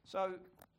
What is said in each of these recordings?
So,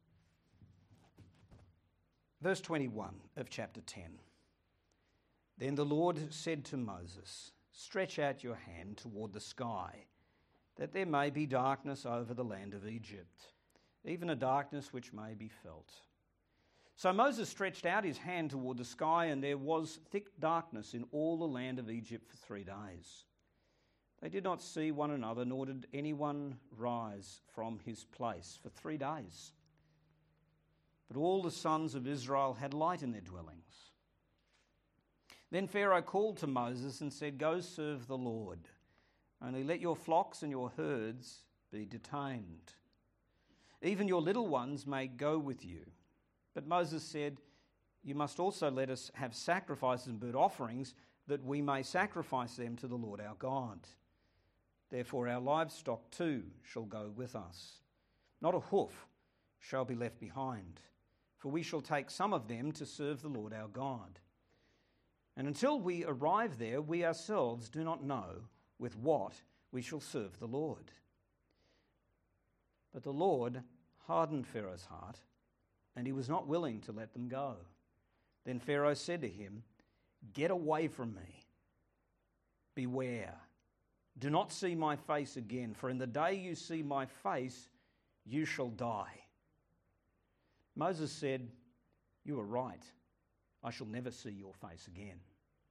verse 21 of chapter 10. Then the Lord said to Moses, "Stretch out your hand toward the sky, that there may be darkness over the land of Egypt, even a darkness which may be felt." So Moses stretched out his hand toward the sky, and there was thick darkness in all the land of Egypt for 3 days. They did not see one another, nor did anyone rise from his place for 3 days. But all the sons of Israel had light in their dwellings. Then Pharaoh called to Moses and said, "Go serve the Lord. Only let your flocks and your herds be detained. Even your little ones may go with you." But Moses said, "You must also let us have sacrifices and burnt offerings, that we may sacrifice them to the Lord our God. Therefore our livestock too shall go with us. Not a hoof shall be left behind, for we shall take some of them to serve the Lord our God. And until we arrive there, we ourselves do not know with what we shall serve the Lord." But the Lord hardened Pharaoh's heart, and he was not willing to let them go. Then Pharaoh said to him, "Get away from me. Beware. Do not see my face again, for in the day you see my face, you shall die." Moses said, "You are right. I shall never see your face again."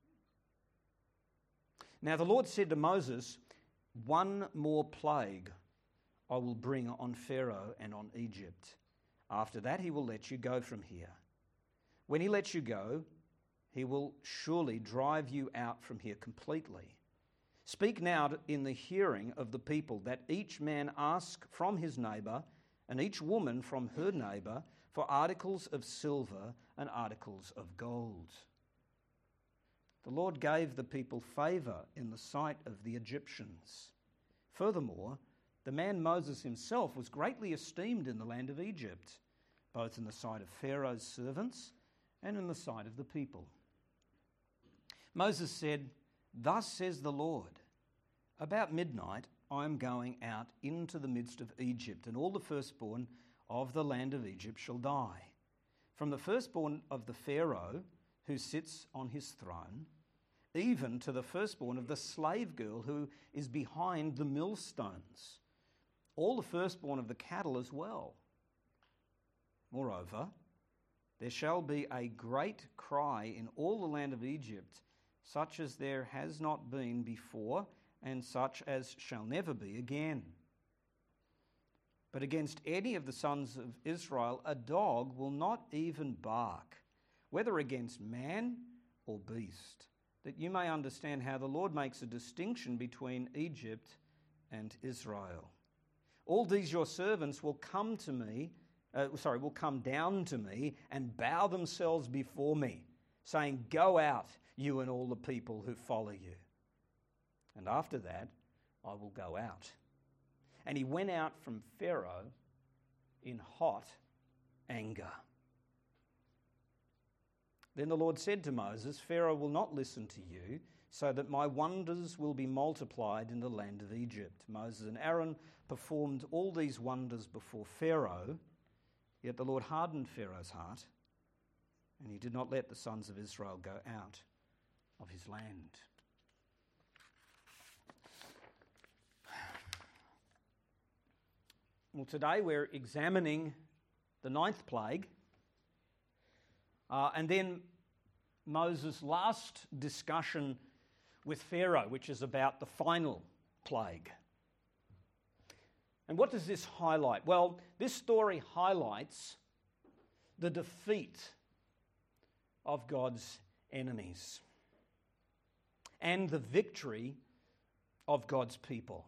Now the Lord said to Moses, "One more plague I will bring on Pharaoh and on Egypt. After that he will let you go from here. When he lets you go, he will surely drive you out from here completely. Speak now in the hearing of the people, that each man ask from his neighbour and each woman from her neighbour for articles of silver and articles of gold." The Lord gave the people favour in the sight of the Egyptians. Furthermore, the man Moses himself was greatly esteemed in the land of Egypt, both in the sight of Pharaoh's servants and in the sight of the people. Moses said, "Thus says the Lord, about midnight I am going out into the midst of Egypt, and all the firstborn of the land of Egypt shall die, from the firstborn of the Pharaoh who sits on his throne, even to the firstborn of the slave girl who is behind the millstones, all the firstborn of the cattle as well. Moreover, there shall be a great cry in all the land of Egypt, such as there has not been before, and such as shall never be again. But against any of the sons of Israel, a dog will not even bark, whether against man or beast, that you may understand how the Lord makes a distinction between Egypt and Israel. All these your servants will come down to me and bow themselves before me, saying, 'Go out, you and all the people who follow you.' And after that, I will go out." And he went out from Pharaoh in hot anger. Then the Lord said to Moses, "Pharaoh will not listen to you, so that my wonders will be multiplied in the land of Egypt." Moses and Aaron performed all these wonders before Pharaoh, yet the Lord hardened Pharaoh's heart, and he did not let the sons of Israel go out of his land. Well, today we're examining the 9th plague, and then Moses' last discussion with Pharaoh, which is about the final plague. And what does this highlight? Well, this story highlights the defeat of God's enemies and the victory of God's people.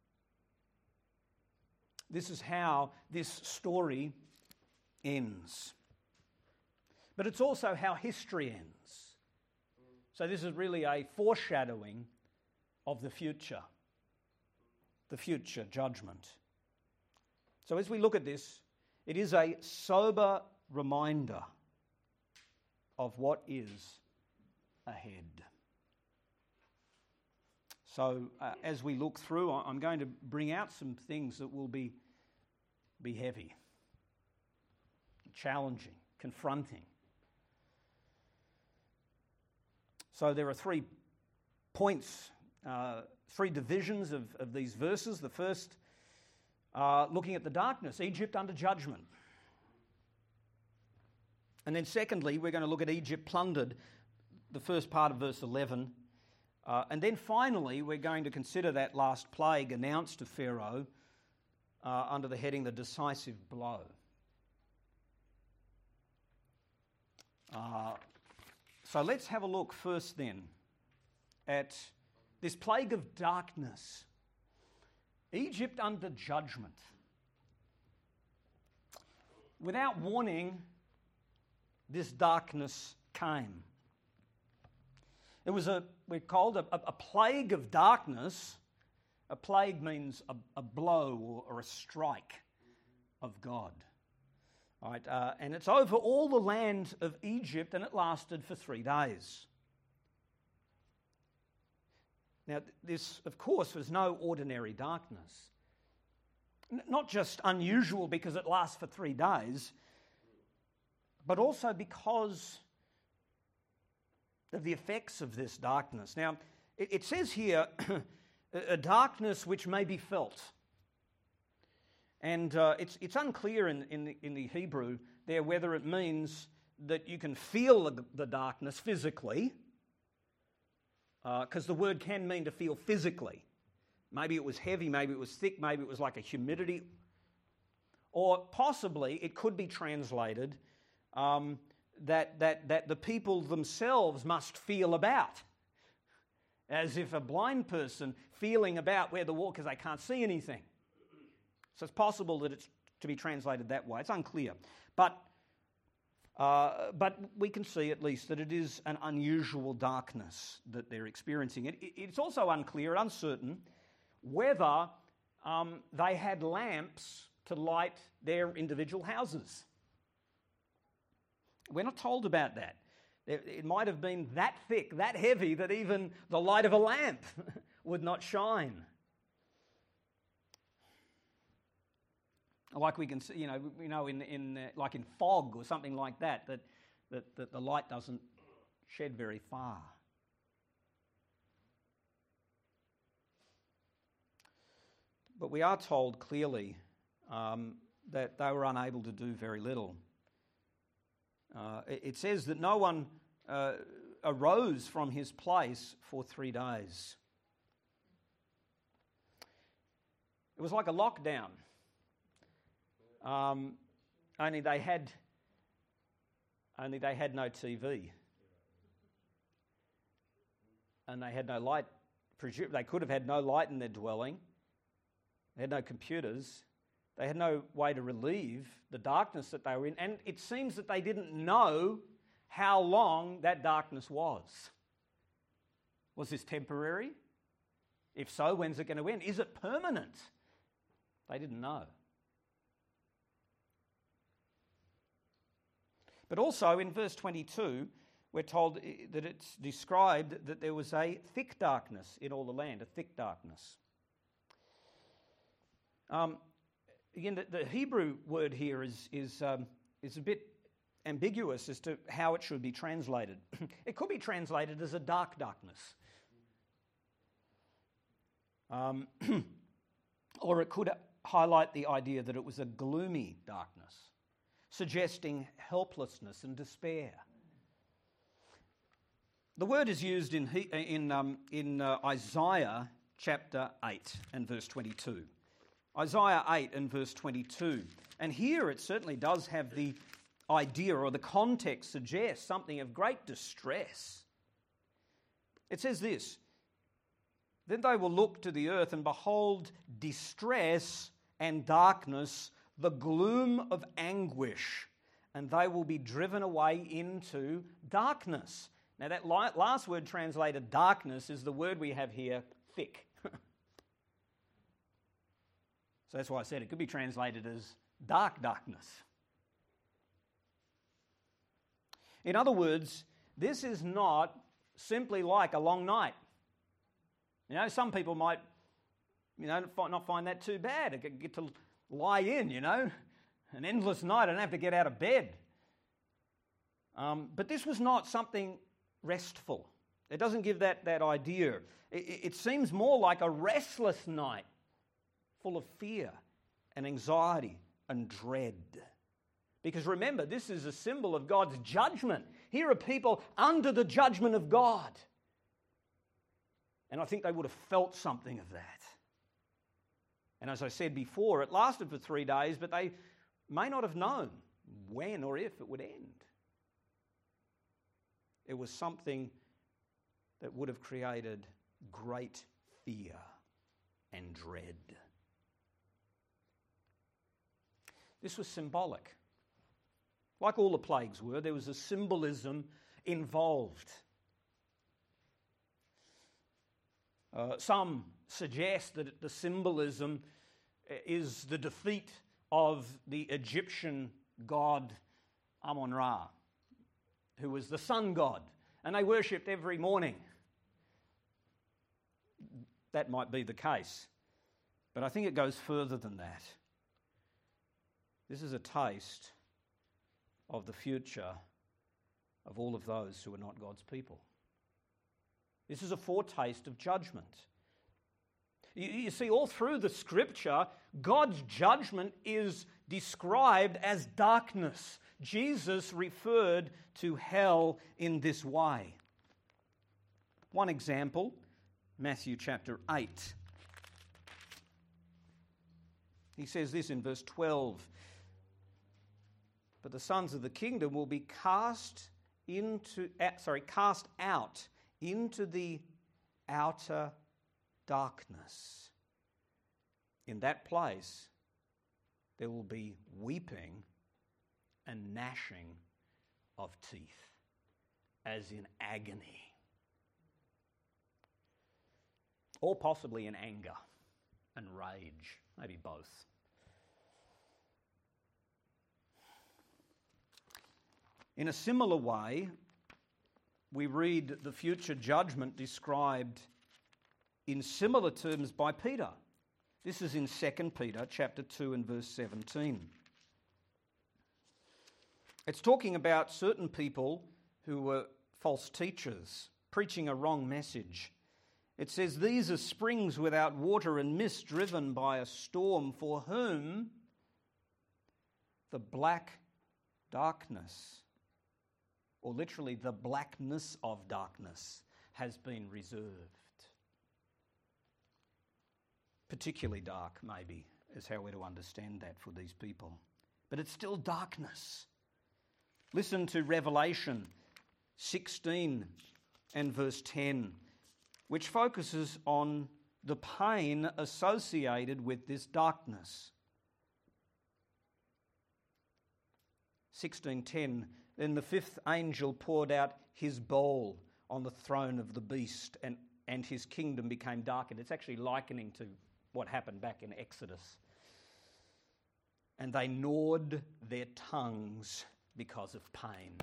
This is how this story ends. But it's also how history ends. So this is really a foreshadowing of the future judgment. So as we look at this, it is a sober reminder of what is ahead. So as we look through, I'm going to bring out some things that will be heavy. challenging, confronting. So there are 3 points, 3 divisions of these verses. The first, looking at the darkness, Egypt under judgment. And then secondly, we're going to look at Egypt plundered, the first part of verse 11. And then finally, we're going to consider that last plague announced to Pharaoh under the heading, the decisive blow. So let's have a look first then at this plague of darkness. Egypt under judgment. Without warning, this darkness came. It was we're called a plague of darkness. A plague means a blow or a strike of God. All right, and it's over all the land of Egypt, and it lasted for 3 days. Now, this, of course, was no ordinary darkness. Not just unusual because it lasts for 3 days, but also because of the effects of this darkness. Now, it says here, a darkness which may be felt. And it's unclear in the Hebrew there whether it means that you can feel the darkness physically, because the word can mean to feel physically. Maybe it was heavy, maybe it was thick, maybe it was like a humidity. Or possibly it could be translated that the people themselves must feel about, as if a blind person feeling about where the wall, because they can't see anything. So it's possible that it's to be translated that way. It's unclear. But we can see at least that it is an unusual darkness that they're experiencing. It's also unclear, uncertain, whether they had lamps to light their individual houses. We're not told about that. It might have been that thick, that heavy, that even the light of a lamp would not shine. Like we can see, like in fog or something like that the light doesn't shed very far. But we are told clearly that they were unable to do very little. It says that no one arose from his place for 3 days. It was like a lockdown. Only they had no TV, and they had no light. They could have had no light in their dwelling. They had no computers. They had no way to relieve the darkness that they were in, and it seems that they didn't know how long that darkness was. Was this temporary? If so, when's it going to end? Is it permanent? They didn't know. But also in verse 22, we're told that it's described that there was a thick darkness in all the land, a thick darkness. Again, the Hebrew word here is a bit ambiguous as to how it should be translated. It could be translated as a dark darkness. Or it could highlight the idea that it was a gloomy darkness, suggesting helplessness and despair. The word is used in Isaiah chapter 8 and verse 22. Isaiah 8 and verse 22. And here it certainly does have the idea, or the context suggests something of great distress. It says this: "Then they will look to the earth and behold distress and darkness, the gloom of anguish, and they will be driven away into darkness." Now that last word translated darkness is the word we have here, thick. So that's why I said it could be translated as dark darkness. In other words, this is not simply like a long night. You know, some people might, not find that too bad. Get to lie in, an endless night. I don't have to get out of bed. But this was not something restful. It doesn't give that idea. It seems more like a restless night, full of fear and anxiety and dread. Because remember, this is a symbol of God's judgment. Here are people under the judgment of God. And I think they would have felt something of that. And as I said before, it lasted for 3 days, but they may not have known when or if it would end. It was something that would have created great fear and dread. This was symbolic. Like all the plagues were, there was a symbolism involved. Some suggest that the symbolism is the defeat of the Egyptian god Amun-Ra, who was the sun god, and they worshipped every morning. That might be the case, but I think it goes further than that. This is a taste of the future of all of those who are not God's people. This is a foretaste of judgment. You see, all through the Scripture, God's judgment is described as darkness. Jesus referred to hell in this way. One example, Matthew chapter 8. He says this in verse 12. But the sons of the kingdom will be cast out into the outer darkness. In that place, there will be weeping and gnashing of teeth, as in agony, or possibly in anger and rage, maybe both. In a similar way, we read the future judgment described in similar terms by Peter. This is in 2 Peter chapter 2 and verse 17. It's talking about certain people who were false teachers, preaching a wrong message. It says, "These are springs without water and mist, driven by a storm, for whom the black darkness," or literally the blackness of darkness, has been reserved. Particularly dark, maybe, is how we're to understand that for these people. But it's still darkness. Listen to Revelation 16 and verse 10, which focuses on the pain associated with this darkness. 16:10, "Then the fifth angel poured out his bowl on the throne of the beast, and his kingdom became darkened." It's actually likening to what happened back in Exodus. "And they gnawed their tongues because of pain."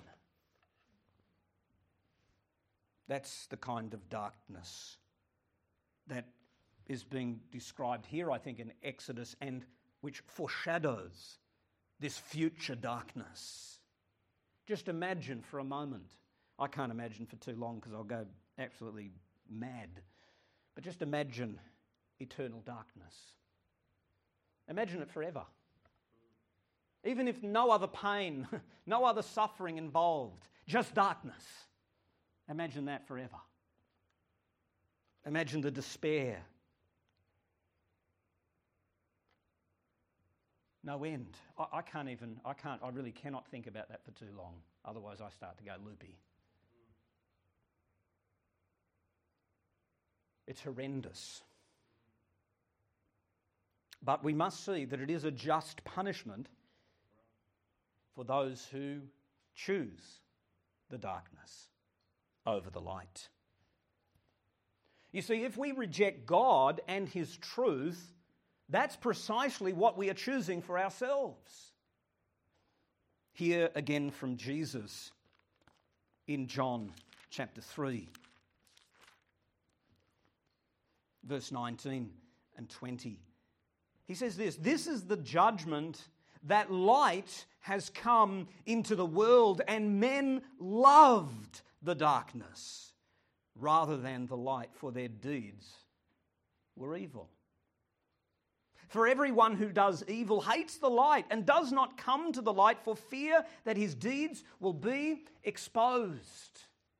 That's the kind of darkness that is being described here, I think, in Exodus, and which foreshadows this future darkness. Just imagine for a moment. I can't imagine for too long because I'll go absolutely mad. But just imagine eternal darkness. Imagine it forever. Even if no other pain, no other suffering involved, just darkness. Imagine that forever. Imagine the despair. No end. I really cannot think about that for too long. Otherwise I start to go loopy. It's horrendous. But we must see that it is a just punishment for those who choose the darkness over the light. You see, if we reject God and His truth, that's precisely what we are choosing for ourselves. Here again from Jesus in John chapter 3, verse 19 and 20. He says this, "This is the judgment that light has come into the world, and men loved the darkness rather than the light, for their deeds were evil. For everyone who does evil hates the light and does not come to the light for fear that his deeds will be exposed.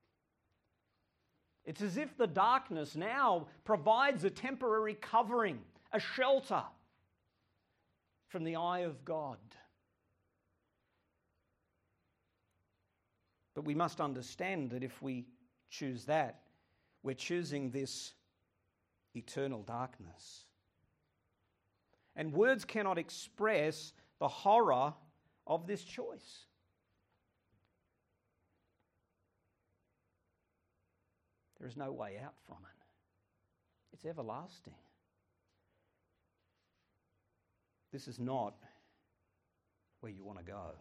It's as if the darkness now provides a temporary covering, a shelter from the eye of God. But we must understand that if we choose that, we're choosing this eternal darkness. And words cannot express the horror of this choice. There is no way out from it. It's everlasting. This is not where you want to go.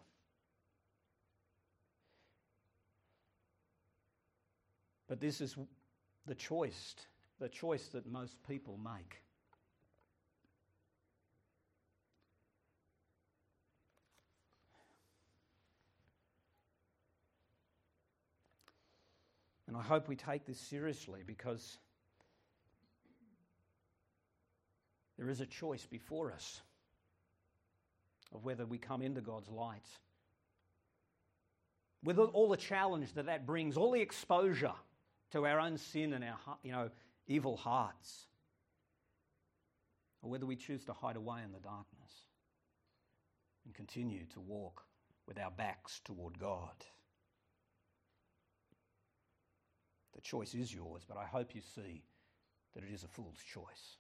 But this is the choice that most people make. And I hope we take this seriously, because there is a choice before us of whether we come into God's light. With all the challenge that brings, all the exposure to our own sin and our evil hearts, or whether we choose to hide away in the darkness and continue to walk with our backs toward God. The choice is yours, but I hope you see that it is a fool's choice.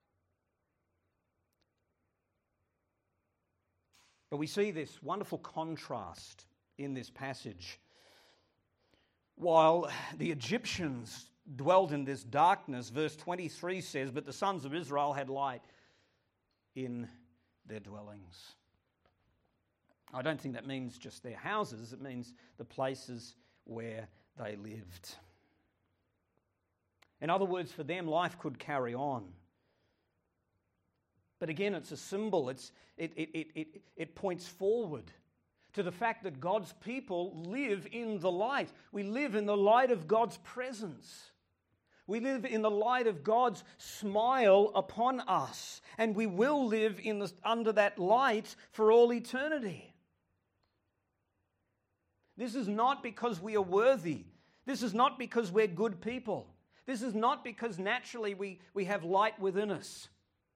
But we see this wonderful contrast in this passage. While the Egyptians dwelled in this darkness, verse 23 says, but the sons of Israel had light in their dwellings. I don't think that means just their houses. It means the places where they lived. In other words, for them, life could carry on. But again, it's a symbol. It points forward to the fact that God's people live in the light. We live in the light of God's presence. We live in the light of God's smile upon us. And we will live under that light for all eternity. This is not because we are worthy. This is not because we're good people. This is not because naturally we have light within us.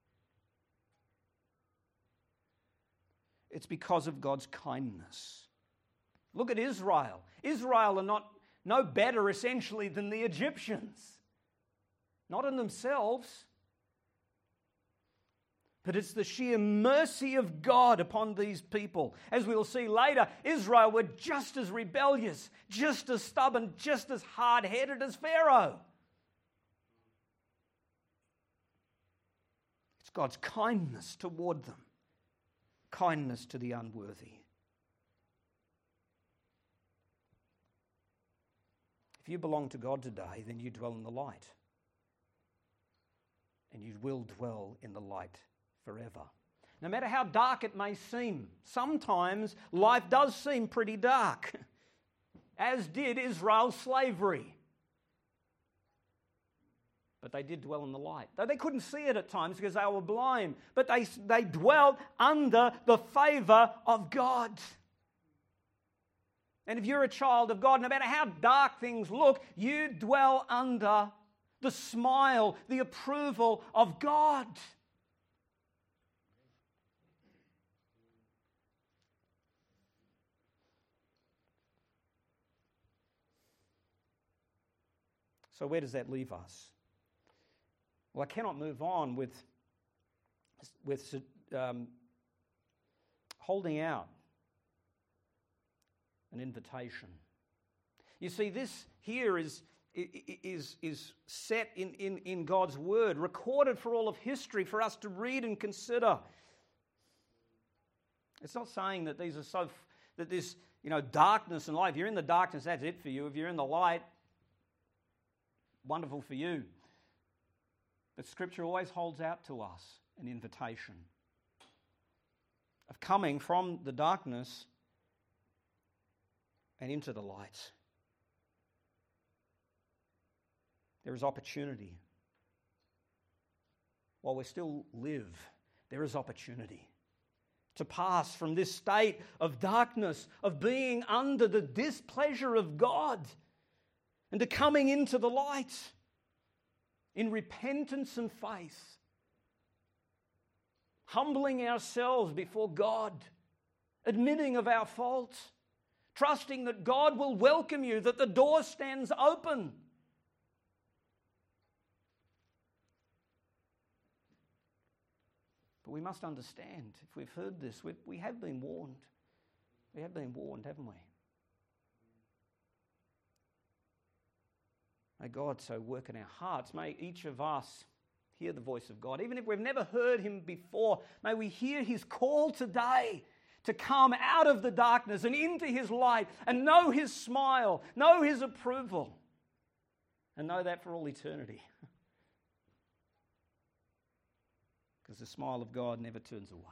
It's because of God's kindness. Look at Israel. Israel are no better essentially than the Egyptians. Not in themselves. But it's the sheer mercy of God upon these people. As we'll see later, Israel were just as rebellious, just as stubborn, just as hard-headed as Pharaoh. It's God's kindness toward them. Kindness to the unworthy. If you belong to God today, then you dwell in the light. And you will dwell in the light forever. No matter how dark it may seem, sometimes life does seem pretty dark, as did Israel's slavery. But they did dwell in the light. Though they couldn't see it at times because they were blind. But they dwelled under the favour of God. And if you're a child of God, no matter how dark things look, you dwell under the smile, the approval of God. So where does that leave us? Well, I cannot move on with holding out an invitation. You see, this here is set in God's word, recorded for all of history for us to read and consider. It's not saying that these are that this darkness and light. If you're in the darkness, that's it for you. If you're in the light, wonderful for you. But Scripture always holds out to us an invitation. of coming from the darkness and into the light. There is opportunity. While we still live, there is opportunity to pass from this state of darkness, of being under the displeasure of God, and to coming into the light in repentance and faith, humbling ourselves before God, admitting of our faults, trusting that God will welcome you, that the door stands open. But we must understand, if we've heard this, we have been warned. We have been warned, haven't we? May God so work in our hearts. May each of us hear the voice of God. Even if we've never heard him before, may we hear his call today to come out of the darkness and into his light and know his smile, know his approval, and know that for all eternity. Because the smile of God never turns away.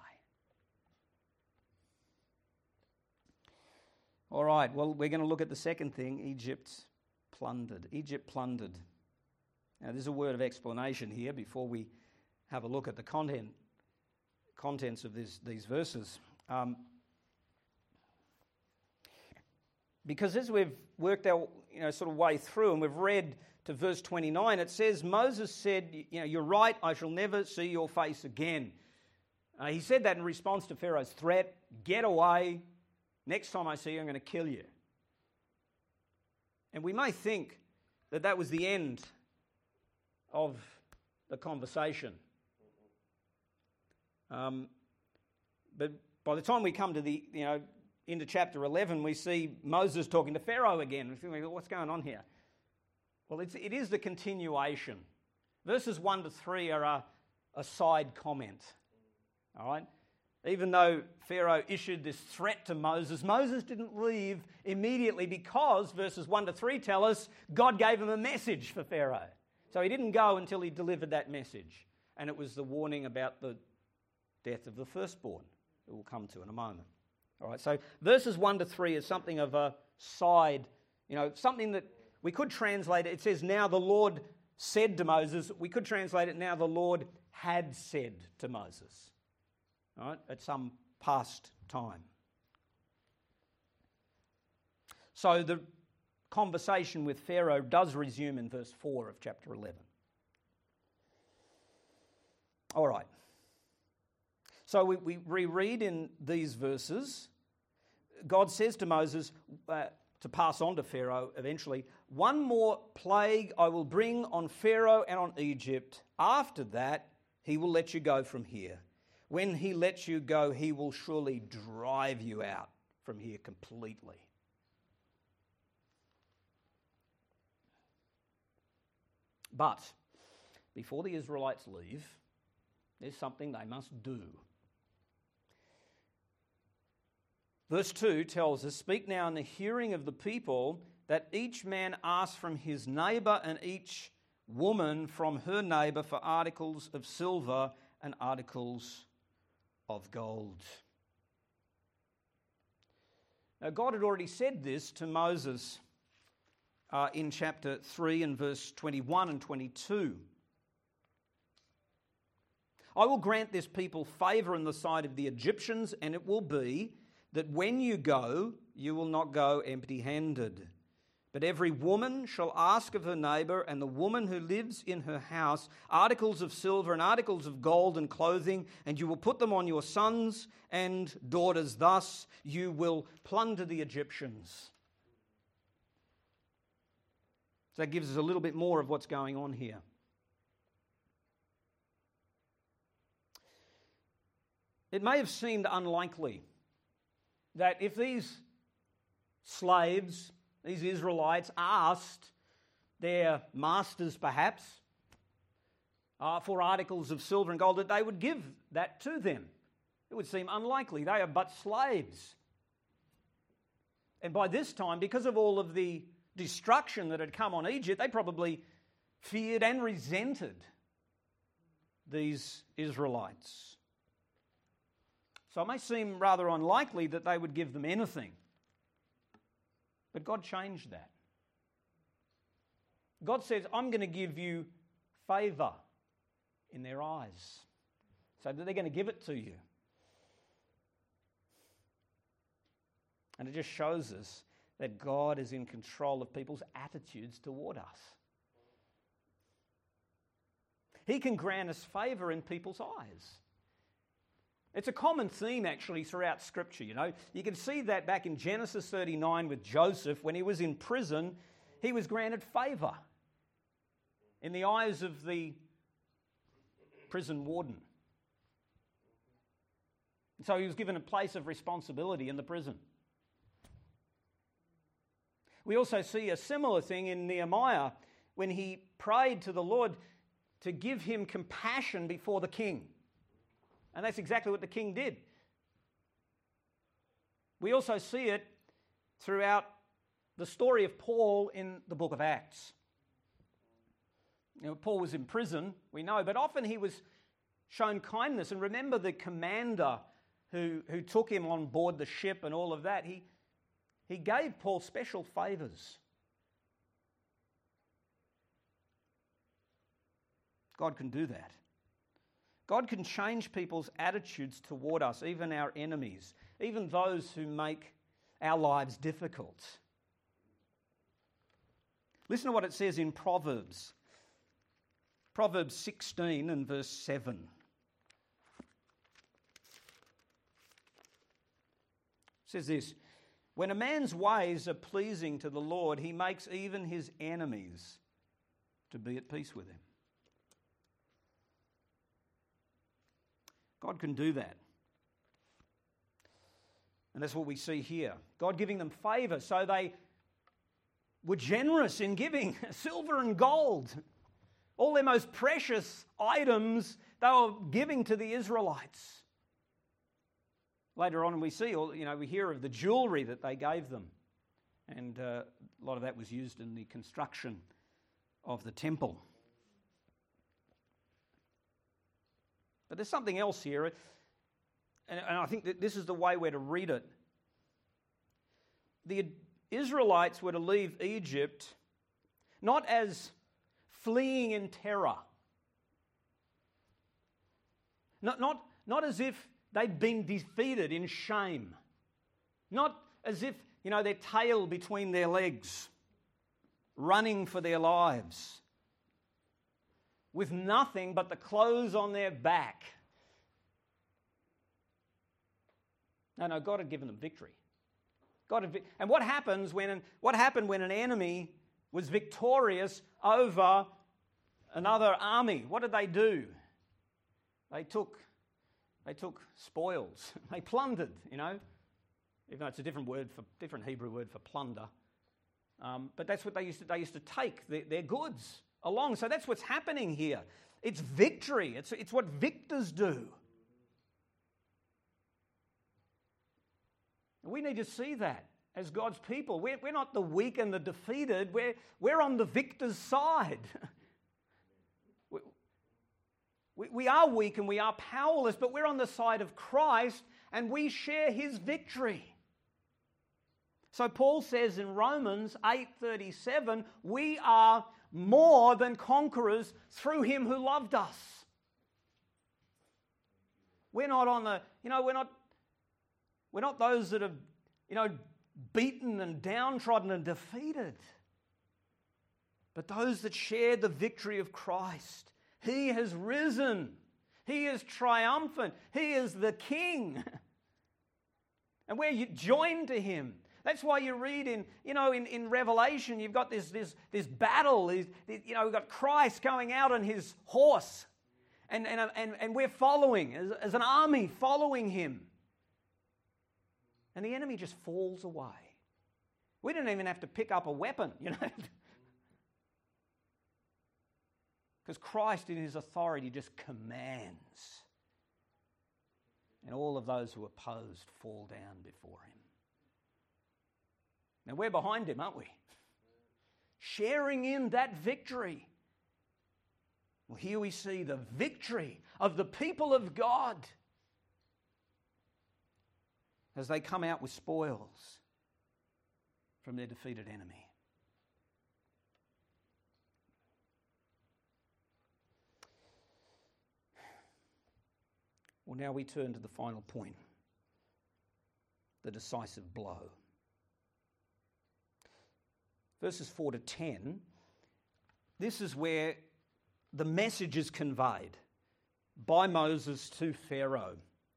All right, well, we're going to look at the second thing, Egypt plundered. Egypt plundered. Now, there's a word of explanation here before we have a look at the contents of these verses. Because as we've worked our sort of way through and we've read to verse 29, it says, Moses said, you're right, I shall never see your face again. He said that in response to Pharaoh's threat, get away, next time I see you I'm going to kill you. And we may think that that was the end of the conversation. But by the time we come to into chapter 11, we see Moses talking to Pharaoh again. We think, what's going on here? Well, it is the continuation. Verses 1 to 3 are a side comment. All right? Even though Pharaoh issued this threat to Moses, Moses didn't leave immediately because verses 1 to 3 tell us God gave him a message for Pharaoh. So he didn't go until he delivered that message. And it was the warning about the death of the firstborn that we'll come to in a moment. All right, so verses 1 to 3 is something of a side, something that we could translate it. It says, now the Lord said to Moses. We could translate it, now the Lord had said to Moses. All right, at some past time. So the conversation with Pharaoh does resume in verse 4 of chapter 11. All right. So we reread in these verses, God says to Moses, to pass on to Pharaoh eventually, one more plague I will bring on Pharaoh and on Egypt. After that, he will let you go from here. When he lets you go, he will surely drive you out from here completely. But before the Israelites leave, there's something they must do. Verse 2 tells us, speak now in the hearing of the people, that each man ask from his neighbour and each woman from her neighbour for articles of silver and articles of gold. Now, God had already said this to Moses in chapter 3 and verse 21 and 22. I will grant this people favour in the sight of the Egyptians, and it will be that when you go, you will not go empty-handed. But every woman shall ask of her neighbour, and the woman who lives in her house, articles of silver and articles of gold and clothing, and you will put them on your sons and daughters. Thus you will plunder the Egyptians. So that gives us a little bit more of what's going on here. It may have seemed unlikely that if these slaves, these Israelites, asked their masters perhaps for articles of silver and gold, that they would give that to them. It would seem unlikely. They are but slaves. And by this time, because of all of the destruction that had come on Egypt, they probably feared and resented these Israelites. So it may seem rather unlikely that they would give them anything. But God changed that. God says, I'm going to give you favour in their eyes, so that they're going to give it to you. And it just shows us that God is in control of people's attitudes toward us. He can grant us favour in people's eyes. It's a common theme actually throughout Scripture, you know. You can see that back in Genesis 39 with Joseph. When he was in prison, he was granted favour in the eyes of the prison warden. So he was given a place of responsibility in the prison. We also see a similar thing in Nehemiah when he prayed to the Lord to give him compassion before the king. And that's exactly what the king did. We also see it throughout the story of Paul in the book of Acts. You know, Paul was in prison, we know, but often he was shown kindness. And remember the commander who took him on board the ship and all of that, he gave Paul special favours. God can do that. God can change people's attitudes toward us, even our enemies, even those who make our lives difficult. Listen to what it says in Proverbs. Proverbs 16 and verse 7. It says this, when a man's ways are pleasing to the Lord, he makes even his enemies to be at peace with him. God can do that. And that's what we see here. God giving them favour, so they were generous in giving silver and gold. All their most precious items they were giving to the Israelites. Later on we see, we hear of the jewellery that they gave them. And a lot of that was used in the construction of the temple. But there's something else here, and I think that this is the way we're to read it. The Israelites were to leave Egypt not as fleeing in terror, not as if they'd been defeated in shame, not as if, their tail between their legs, running for their lives, with nothing but the clothes on their back. No, God had given them victory. And what happened when an enemy was victorious over another army? What did they do? They took spoils. They plundered, even though it's a different Hebrew word for plunder. But that's what they used to take their goods along. So that's what's happening here. It's victory. It's what victors do. We need to see that as God's people. We're not the weak and the defeated. We're on the victor's side. We are weak and we are powerless, but we're on the side of Christ and we share his victory. So Paul says in Romans 8:37, we are more than conquerors through him who loved us. We're not on the, we're not those that are, beaten and downtrodden and defeated, but those that share the victory of Christ. He has risen. He is triumphant. He is the King. And we're joined to him. That's why you read in Revelation, you've got this battle. We've got Christ going out on his horse. And we're following, as an army, following him. And the enemy just falls away. We didn't even have to pick up a weapon, Because Christ in his authority just commands. And all of those who are opposed fall down before him. Now we're behind him, aren't we? Sharing in that victory. Well, here we see the victory of the people of God. as they come out with spoils from their defeated enemy. Well, now we turn to the final point, the decisive blow. Verses 4 to 10, this is where the message is conveyed by Moses to Pharaoh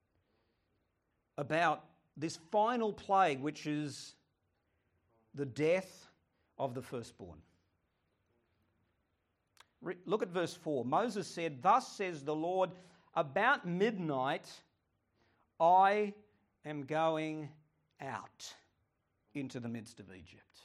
about this final plague, which is the death of the firstborn. Look at verse 4. Moses said, "Thus says the Lord, about midnight I am going out into the midst of Egypt."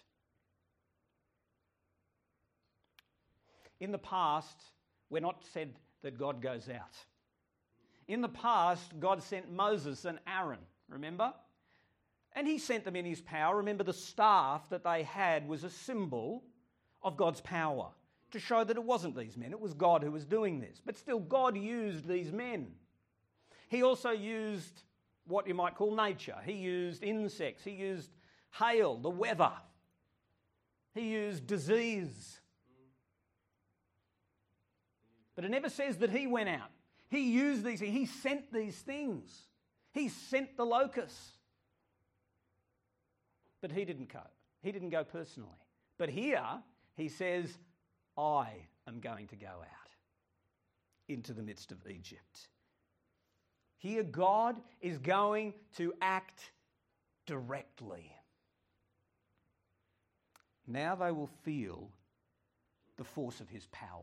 In the past, we're not said that God goes out. In the past, God sent Moses and Aaron, remember? And he sent them in his power. Remember, the staff that they had was a symbol of God's power to show that it wasn't these men, it was God who was doing this. But still, God used these men. He also used what you might call nature. He used insects. He used hail, the weather. He used disease. But it never says that he went out. He used these, he sent these things. He sent the locusts. But he didn't go. He didn't go personally. But here he says, I am going to go out into the midst of Egypt. Here God is going to act directly. Now they will feel the force of his power.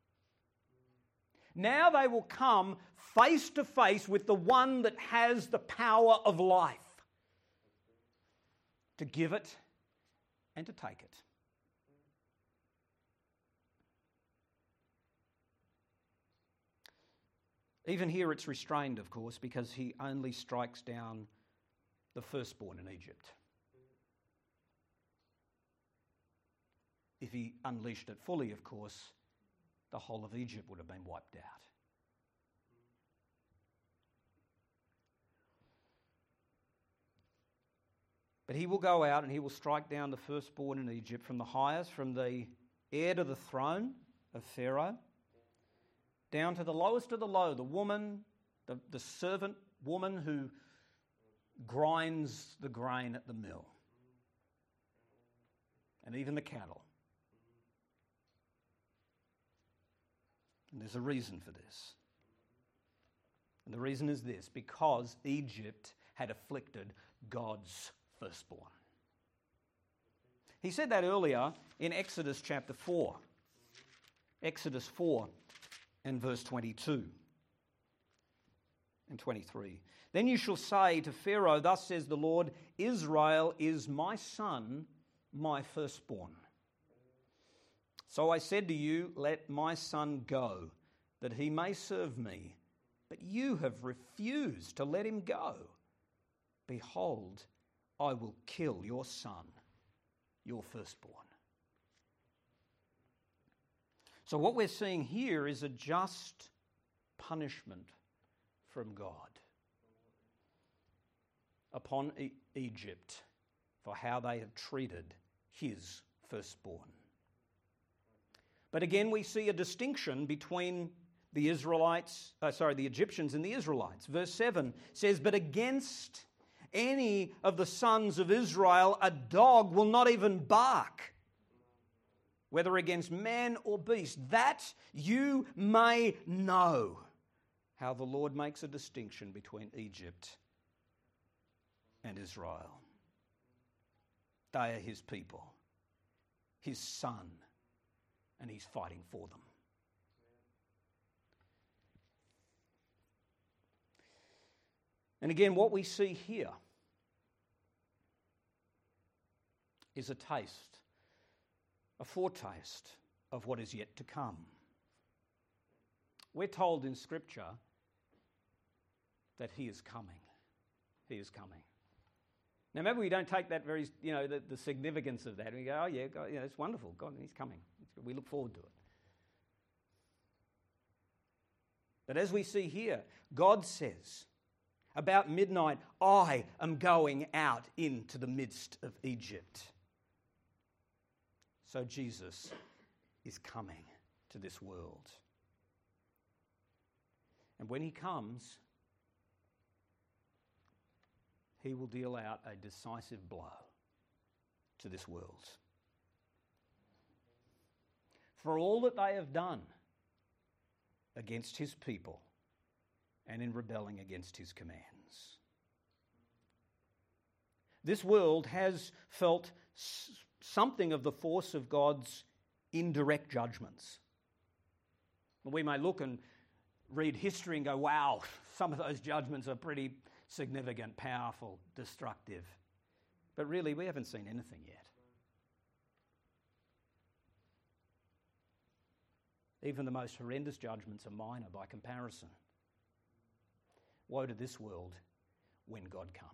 Now they will come face to face with the one that has the power of life to give it and to take it. Even here it's restrained, of course, because he only strikes down the firstborn in Egypt. If he unleashed it fully, of course, the whole of Egypt would have been wiped out. But he will go out and he will strike down the firstborn in Egypt, from the highest, from the heir to the throne of Pharaoh, down to the lowest of the low, the woman, the servant woman who grinds the grain at the mill, and even the cattle. And there's a reason for this. And the reason is this: because Egypt had afflicted God's firstborn. He said that earlier in Exodus chapter 4. Exodus 4 and verse 22 and 23. Then you shall say to Pharaoh, thus says the Lord, Israel is my son, my firstborn. So I said to you, let my son go, that he may serve me. But you have refused to let him go. Behold, I will kill your son, your firstborn. So what we're seeing here is a just punishment from God upon Egypt for how they have treated his firstborn. But again, we see a distinction between the Egyptians and the Israelites. Verse 7 says, but against any of the sons of Israel, a dog will not even bark, whether against man or beast, that you may know how the Lord makes a distinction between Egypt and Israel. They are his people, his son, and he's fighting for them. And again, what we see here is a taste, a foretaste of what is yet to come. We're told in Scripture that he is coming. He is coming. Now, maybe we don't take that very, the significance of that. We go, oh yeah, God, it's wonderful. God, he's coming. We look forward to it. But as we see here, God says, About midnight, I am going out into the midst of Egypt. So Jesus is coming to this world. And when he comes, he will deal out a decisive blow to this world. For all that they have done against his people and in rebelling against his commands. This world has felt something of the force of God's indirect judgments. We may look and read history and go, wow, some of those judgments are pretty significant, powerful, destructive. But really, we haven't seen anything yet. Even the most horrendous judgments are minor by comparison. Woe to this world when God comes.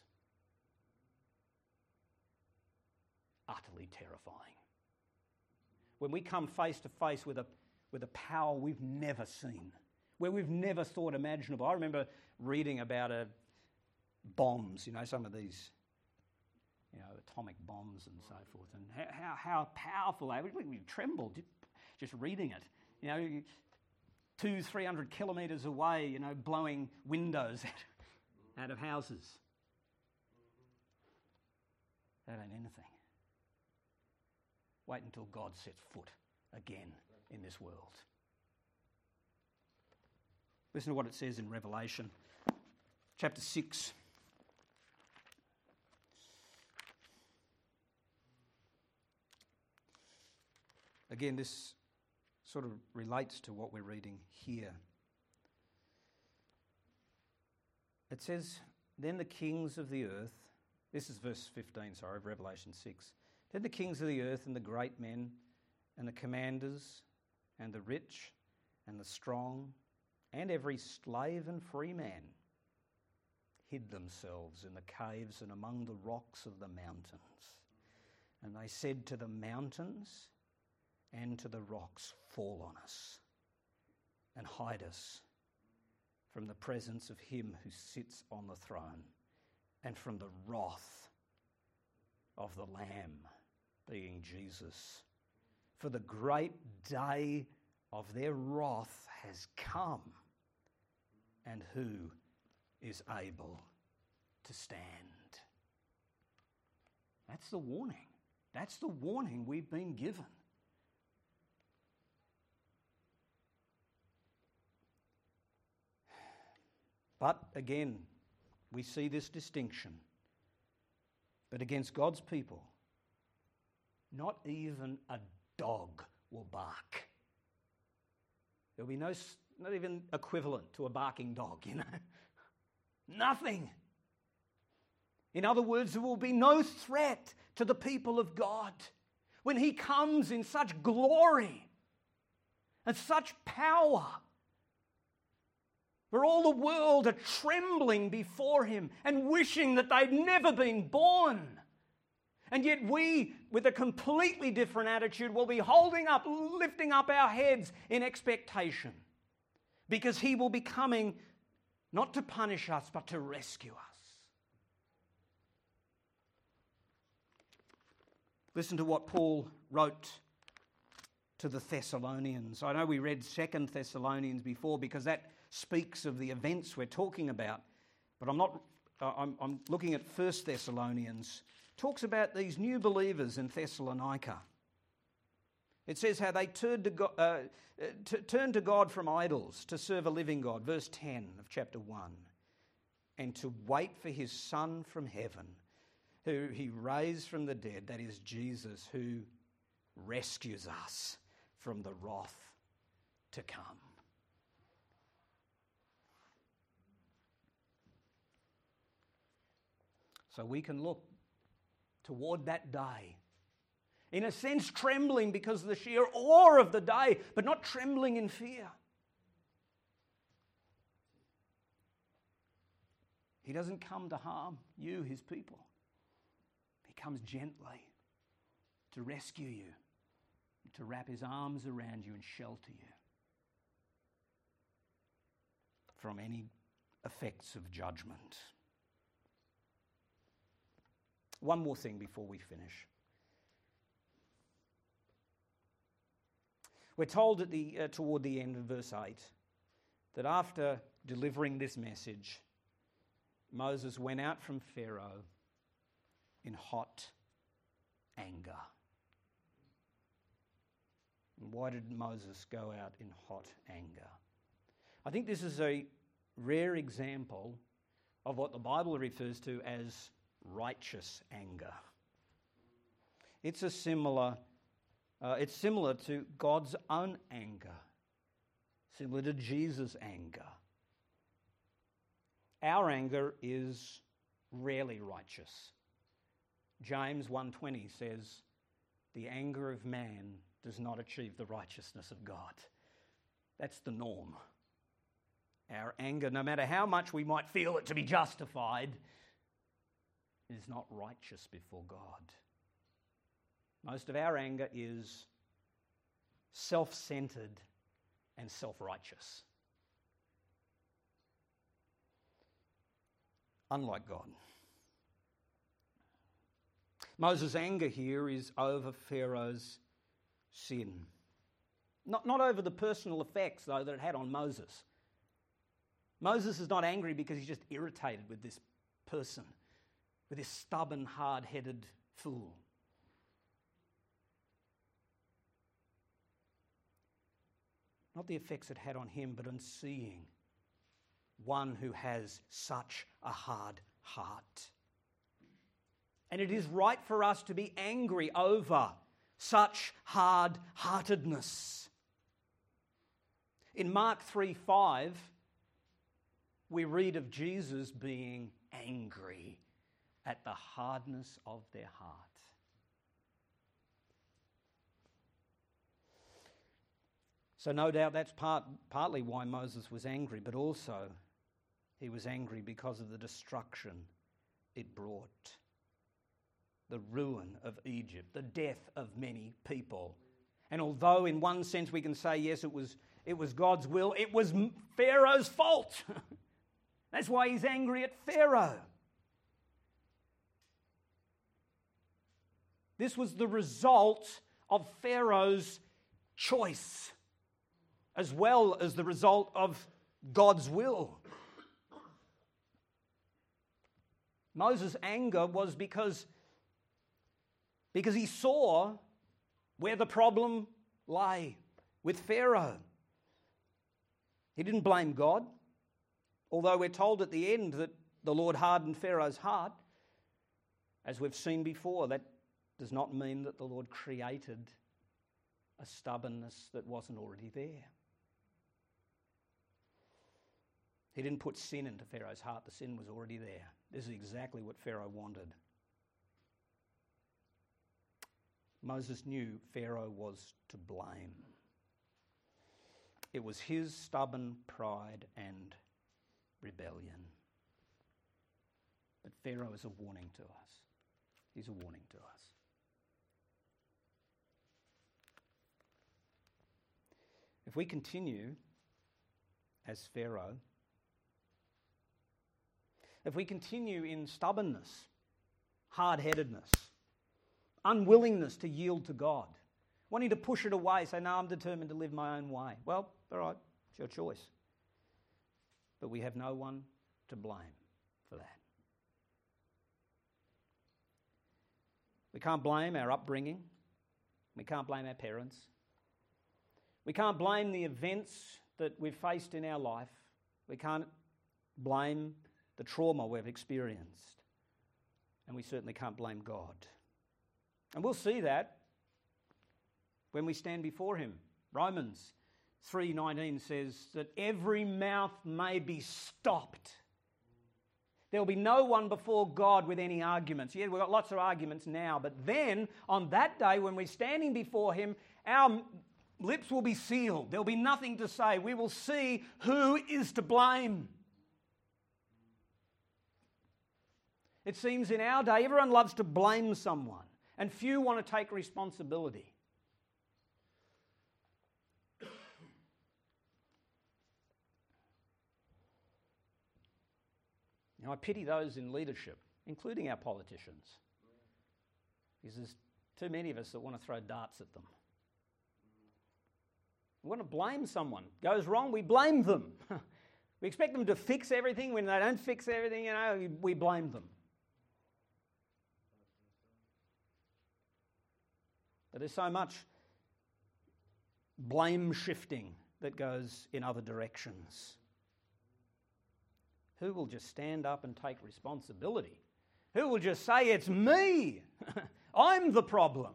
Utterly terrifying. When we come face to face with a power we've never seen, where we've never thought imaginable. I remember reading about bombs, some of these, atomic bombs and so forth, and how powerful they were. We trembled just reading it. 200-300 kilometres away, blowing windows out of houses. That ain't anything. Wait until God sets foot again in this world. Listen to what it says in Revelation, chapter 6. Again, this sort of relates to what we're reading here. It says, then the kings of the earth, this is verse 15, of Revelation 6. Then the kings of the earth and the great men and the commanders and the rich and the strong and every slave and free man hid themselves in the caves and among the rocks of the mountains. And they said to the mountains and to the rocks, fall on us and hide us from the presence of him who sits on the throne and from the wrath of the Lamb, being Jesus. For the great day of their wrath has come, and who is able to stand? That's the warning. That's the warning we've been given. But again, we see this distinction. But against God's people, not even a dog will bark. There'll be not even equivalent to a barking dog, Nothing. In other words, there will be no threat to the people of God when he comes in such glory and such power, where all the world are trembling before him and wishing that they'd never been born. And yet we, with a completely different attitude, will be lifting up our heads in expectation, because he will be coming not to punish us, but to rescue us. Listen to what Paul wrote to the Thessalonians. I know we read 2 Thessalonians before, because that speaks of the events we're talking about, but I'm looking at 1 Thessalonians. Talks about these new believers in Thessalonica. It says how they turned to God from idols to serve a living God, verse 10 of chapter 1, and to wait for his Son from heaven, who he raised from the dead, that is Jesus, who rescues us from the wrath to come. So we can look toward that day, in a sense trembling because of the sheer awe of the day, but not trembling in fear. He doesn't come to harm you, his people. He comes gently to rescue you, to wrap his arms around you and shelter you from any effects of judgment. One more thing before we finish. We're told toward the end of verse 8 that after delivering this message, Moses went out from Pharaoh in hot anger. And why did Moses go out in hot anger? I think this is a rare example of what the Bible refers to as righteous anger. It's similar to God's own anger, similar to Jesus' anger. Our anger is rarely righteous. James 1:20 says, "The anger of man does not achieve the righteousness of God." That's the norm. Our anger, no matter how much we might feel it to be justified, is not righteous before God. Most of our anger is self-centered and self-righteous. Unlike God. Moses' anger here is over Pharaoh's sin. Not over the personal effects, though, that it had on Moses. Moses is not angry because he's just irritated with this person, with this stubborn, hard-headed fool. Not the effects it had on him, but on seeing one who has such a hard heart. And it is right for us to be angry over such hard-heartedness. In Mark 3:5, we read of Jesus being angry at the hardness of their heart. So no doubt that's partly why Moses was angry, but also he was angry because of the destruction it brought. The ruin of Egypt, the death of many people. And although in one sense we can say, yes, it was God's will, it was Pharaoh's fault. That's why he's angry at Pharaoh. This was the result of Pharaoh's choice, as well as the result of God's will. Moses' anger was because he saw where the problem lay with Pharaoh. He didn't blame God, although we're told at the end that the Lord hardened Pharaoh's heart. As we've seen before, that does not mean that the Lord created a stubbornness that wasn't already there. He didn't put sin into Pharaoh's heart. The sin was already there. This is exactly what Pharaoh wanted. Moses knew Pharaoh was to blame. It was his stubborn pride and rebellion. But Pharaoh is a warning to us. He's a warning to us. If we continue as Pharaoh, if we continue in stubbornness, hard-headedness, unwillingness to yield to God, wanting to push it away, say, no, I'm determined to live my own way. Well, all right, it's your choice. But we have no one to blame for that. We can't blame our upbringing. We can't blame our parents. We can't blame the events that we've faced in our life. We can't blame the trauma we've experienced. And we certainly can't blame God. And we'll see that when we stand before him. Romans 3:19 says that every mouth may be stopped. There will be no one before God with any arguments. Yeah, we've got lots of arguments now, but then on that day when we're standing before him, our lips will be sealed. There'll be nothing to say. We will see who is to blame. It seems in our day, everyone loves to blame someone, and few want to take responsibility. I pity those in leadership, including our politicians, because there's too many of us that want to throw darts at them. We want to blame someone. Goes wrong, we blame them. We expect them to fix everything. When they don't fix everything, we blame them. But there's so much blame shifting that goes in other directions. Who will just stand up and take responsibility? Who will just say, it's me? I'm the problem.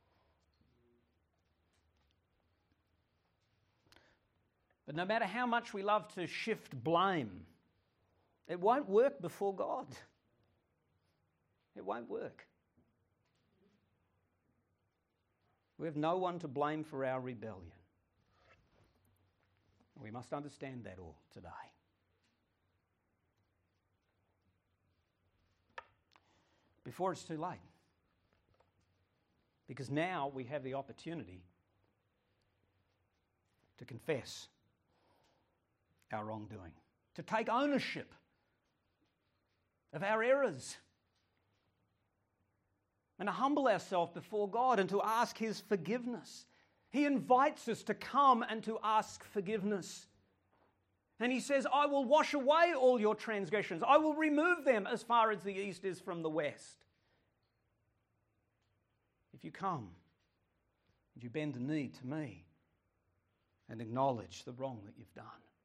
But no matter how much we love to shift blame, it won't work before God. It won't work. We have no one to blame for our rebellion. We must understand that all today. Before it's too late. Because now we have the opportunity to confess our wrongdoing, to take ownership of our errors, and to humble ourselves before God and to ask His forgiveness. He invites us to come and to ask forgiveness. And He says, I will wash away all your transgressions. I will remove them as far as the east is from the west. If you come and you bend the knee to me and acknowledge the wrong that you've done.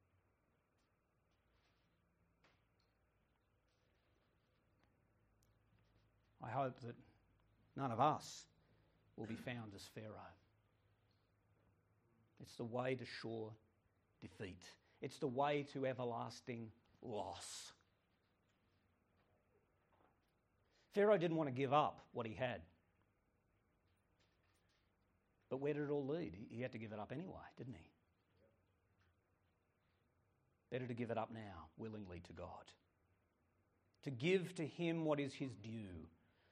I hope that none of us will be found as Pharaoh. It's the way to sure defeat. It's the way to everlasting loss. Pharaoh didn't want to give up what he had. But where did it all lead? He had to give it up anyway, didn't he? Better to give it up now, willingly to God. To give to Him what is His due.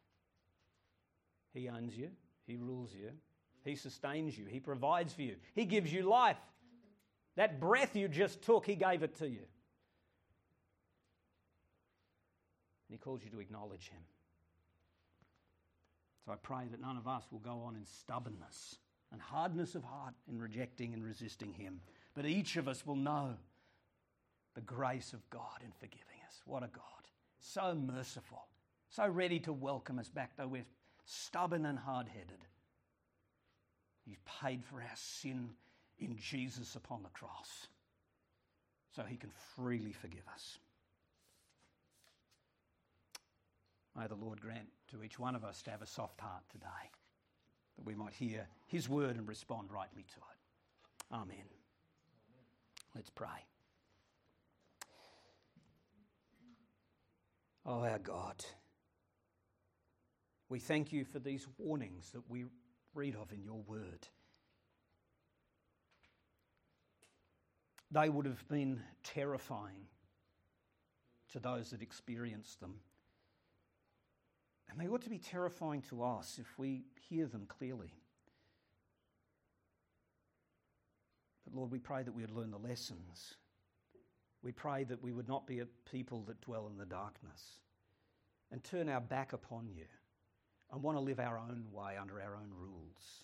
He owns you. He rules you. He sustains you. He provides for you. He gives you life. That breath you just took, He gave it to you. And He calls you to acknowledge Him. So I pray that none of us will go on in stubbornness and hardness of heart in rejecting and resisting Him. But each of us will know the grace of God in forgiving us. What a God. So merciful. So ready to welcome us back, though we're stubborn and hard-headed. He's paid for our sin in Jesus upon the cross, so He can freely forgive us. May the Lord grant to each one of us to have a soft heart today, that we might hear His word and respond rightly to it. Amen. Let's pray. Oh, our God, we thank You for these warnings that we read of in Your word. They would have been terrifying to those that experienced them. And they ought to be terrifying to us if we hear them clearly. But Lord, we pray that we would learn the lessons. We pray that we would not be a people that dwell in the darkness and turn our back upon You and want to live our own way under our own rules.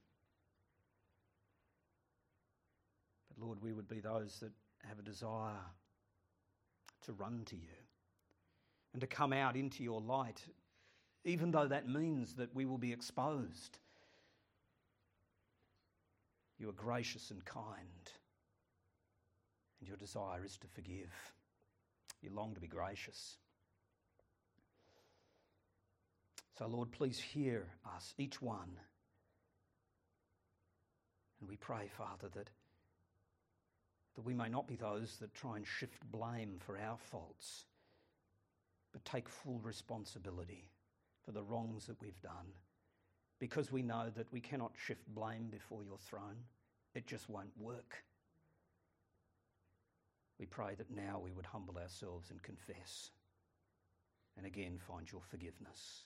But Lord, we would be those that have a desire to run to You and to come out into Your light, even though that means that we will be exposed. You are gracious and kind, and Your desire is to forgive. You long to be gracious. So, Lord, please hear us, each one. And we pray, Father, that we may not be those that try and shift blame for our faults, but take full responsibility for the wrongs that we've done, because we know that we cannot shift blame before Your throne. It just won't work. We pray that now we would humble ourselves and confess, and again find Your forgiveness.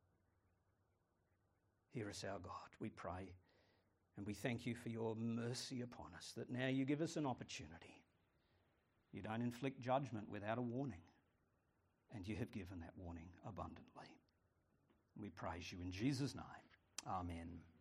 Hear us, our God, we pray, and we thank You for Your mercy upon us, that now You give us an opportunity. You don't inflict judgment without a warning. and you have given that warning abundantly. We praise you in Jesus' name. Amen.